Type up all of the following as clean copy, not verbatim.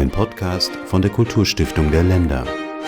Ein Podcast von der Kulturstiftung der Länder.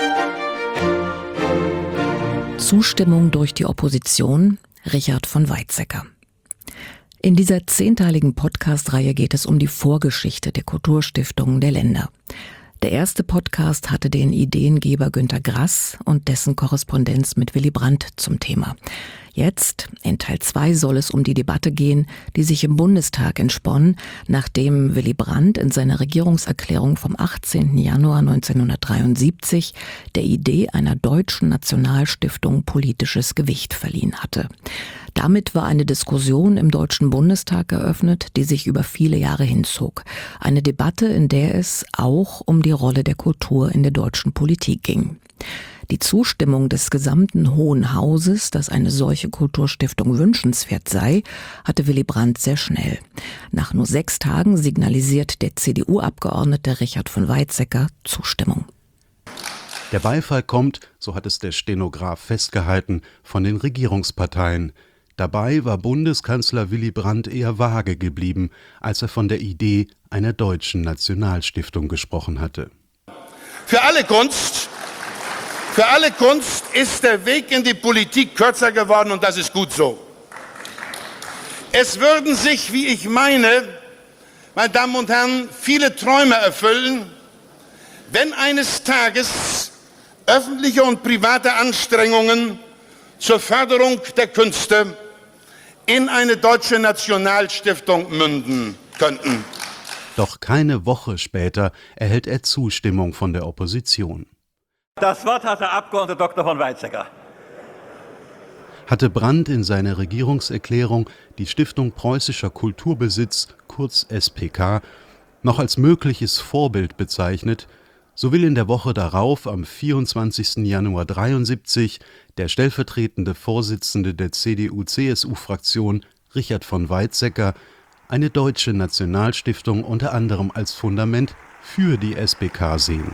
Zustimmung durch die Opposition, Richard von Weizsäcker. In dieser 10-teiligen Podcast-Reihe geht es um die Vorgeschichte der Kulturstiftungen der Länder. Der erste Podcast hatte den Ideengeber Günter Grass und dessen Korrespondenz mit Willy Brandt zum Thema. Jetzt, in Teil 2, soll es um die Debatte gehen, die sich im Bundestag entspann, nachdem Willy Brandt in seiner Regierungserklärung vom 18. Januar 1973 der Idee einer deutschen Nationalstiftung politisches Gewicht verliehen hatte. Damit war eine Diskussion im Deutschen Bundestag eröffnet, die sich über viele Jahre hinzog. Eine Debatte, in der es auch um die Rolle der Kultur in der deutschen Politik ging. Die Zustimmung des gesamten Hohen Hauses, dass eine solche Kulturstiftung wünschenswert sei, hatte Willy Brandt sehr schnell. Nach nur 6 Tagen signalisiert der CDU-Abgeordnete Richard von Weizsäcker Zustimmung. Der Beifall kommt, so hat es der Stenograf festgehalten, von den Regierungsparteien. Dabei war Bundeskanzler Willy Brandt eher vage geblieben, als er von der Idee einer deutschen Nationalstiftung gesprochen hatte. Für alle Kunst ist der Weg in die Politik kürzer geworden und das ist gut so. Es würden sich, wie ich meine Damen und Herren, viele Träume erfüllen, wenn eines Tages öffentliche und private Anstrengungen zur Förderung der Künste in eine deutsche Nationalstiftung münden könnten. Doch keine Woche später erhält er Zustimmung von der Opposition. Das Wort hat der Abgeordnete Dr. von Weizsäcker. Hatte Brandt in seiner Regierungserklärung die Stiftung Preußischer Kulturbesitz, kurz SPK, noch als mögliches Vorbild bezeichnet, so will in der Woche darauf, am 24. Januar 1973, der stellvertretende Vorsitzende der CDU-CSU-Fraktion, Richard von Weizsäcker, eine deutsche Nationalstiftung unter anderem als Fundament für die SPK sehen.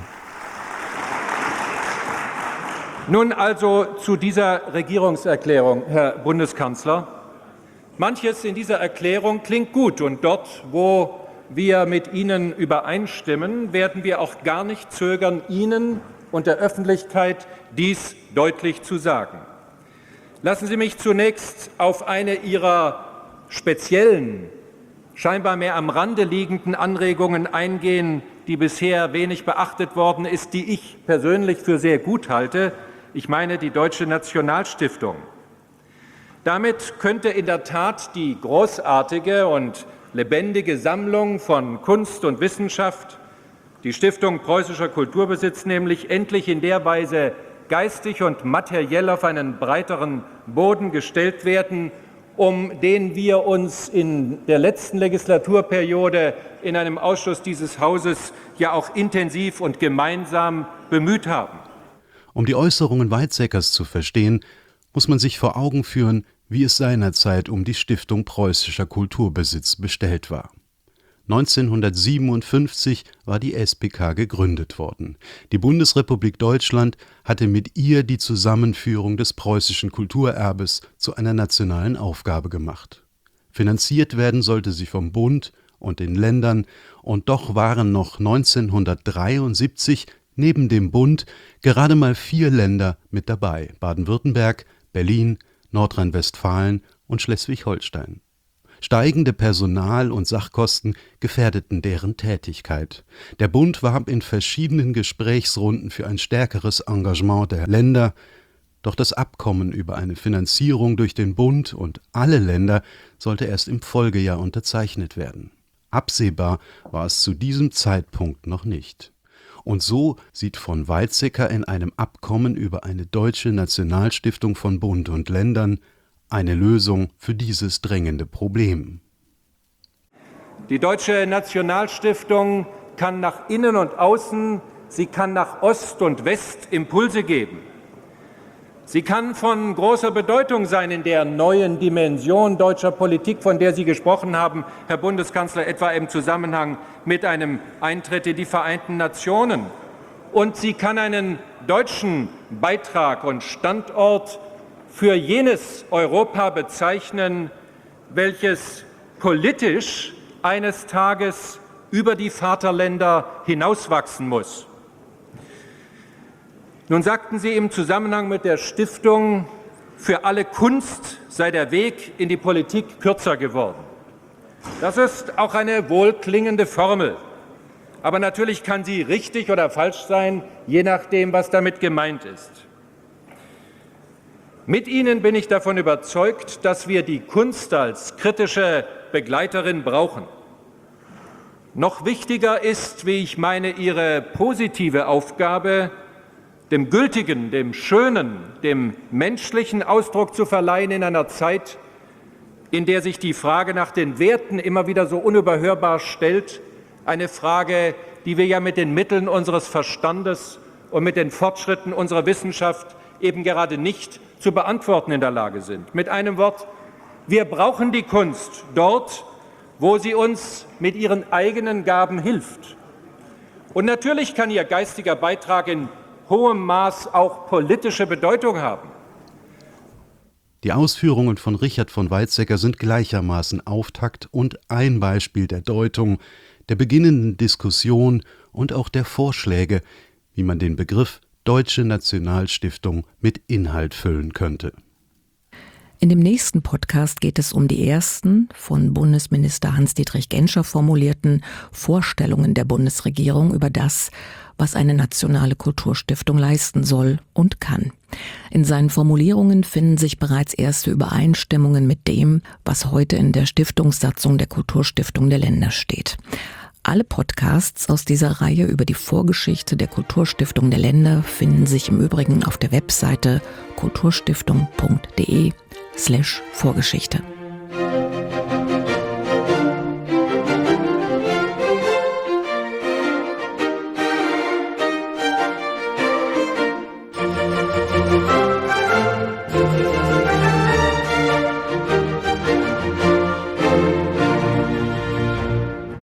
Nun also zu dieser Regierungserklärung, Herr Bundeskanzler. Manches in dieser Erklärung klingt gut und dort, wo wir mit Ihnen übereinstimmen, werden wir auch gar nicht zögern, Ihnen und der Öffentlichkeit dies deutlich zu sagen. Lassen Sie mich zunächst auf eine Ihrer speziellen, scheinbar mehr am Rande liegenden Anregungen eingehen, die bisher wenig beachtet worden ist, die ich persönlich für sehr gut halte. Ich meine die Deutsche Nationalstiftung. Damit könnte in der Tat die großartige und lebendige Sammlung von Kunst und Wissenschaft, die Stiftung Preußischer Kulturbesitz, nämlich endlich in der Weise geistig und materiell auf einen breiteren Boden gestellt werden, um den wir uns in der letzten Legislaturperiode in einem Ausschuss dieses Hauses ja auch intensiv und gemeinsam bemüht haben. Um die Äußerungen Weizsäckers zu verstehen, muss man sich vor Augen führen, wie es seinerzeit um die Stiftung Preußischer Kulturbesitz bestellt war. 1957 war die SPK gegründet worden. Die Bundesrepublik Deutschland hatte mit ihr die Zusammenführung des preußischen Kulturerbes zu einer nationalen Aufgabe gemacht. Finanziert werden sollte sie vom Bund und den Ländern, und doch waren noch 1973 neben dem Bund gerade mal 4 Länder mit dabei: Baden-Württemberg, Berlin, Nordrhein-Westfalen und Schleswig-Holstein. Steigende Personal- und Sachkosten gefährdeten deren Tätigkeit. Der Bund warb in verschiedenen Gesprächsrunden für ein stärkeres Engagement der Länder, doch das Abkommen über eine Finanzierung durch den Bund und alle Länder sollte erst im Folgejahr unterzeichnet werden. Absehbar war es zu diesem Zeitpunkt noch nicht. Und so sieht von Weizsäcker in einem Abkommen über eine deutsche Nationalstiftung von Bund und Ländern eine Lösung für dieses drängende Problem. Die Deutsche Nationalstiftung kann nach innen und außen, sie kann nach Ost und West Impulse geben. Sie kann von großer Bedeutung sein in der neuen Dimension deutscher Politik, von der Sie gesprochen haben, Herr Bundeskanzler, etwa im Zusammenhang mit einem Eintritt in die Vereinten Nationen. Und sie kann einen deutschen Beitrag und Standort für jenes Europa bezeichnen, welches politisch eines Tages über die Vaterländer hinauswachsen muss. Nun sagten Sie im Zusammenhang mit der Stiftung, für alle Kunst sei der Weg in die Politik kürzer geworden. Das ist auch eine wohlklingende Formel. Aber natürlich kann sie richtig oder falsch sein, je nachdem, was damit gemeint ist. Mit Ihnen bin ich davon überzeugt, dass wir die Kunst als kritische Begleiterin brauchen. Noch wichtiger ist, wie ich meine, Ihre positive Aufgabe, dem Gültigen, dem Schönen, dem menschlichen Ausdruck zu verleihen in einer Zeit, in der sich die Frage nach den Werten immer wieder so unüberhörbar stellt, eine Frage, die wir ja mit den Mitteln unseres Verstandes und mit den Fortschritten unserer Wissenschaft eben gerade nicht zu beantworten in der Lage sind. Mit einem Wort, wir brauchen die Kunst dort, wo sie uns mit ihren eigenen Gaben hilft. Und natürlich kann ihr geistiger Beitrag in hohem Maß auch politische Bedeutung haben. Die Ausführungen von Richard von Weizsäcker sind gleichermaßen Auftakt und ein Beispiel der Deutung, der beginnenden Diskussion und auch der Vorschläge, wie man den Begriff Deutsche Nationalstiftung mit Inhalt füllen könnte. In dem nächsten Podcast geht es um die ersten von Bundesminister Hans-Dietrich Genscher formulierten Vorstellungen der Bundesregierung über das, was eine nationale Kulturstiftung leisten soll und kann. In seinen Formulierungen finden sich bereits erste Übereinstimmungen mit dem, was heute in der Stiftungssatzung der Kulturstiftung der Länder steht. Alle Podcasts aus dieser Reihe über die Vorgeschichte der Kulturstiftung der Länder finden sich im Übrigen auf der Webseite kulturstiftung.de/Vorgeschichte.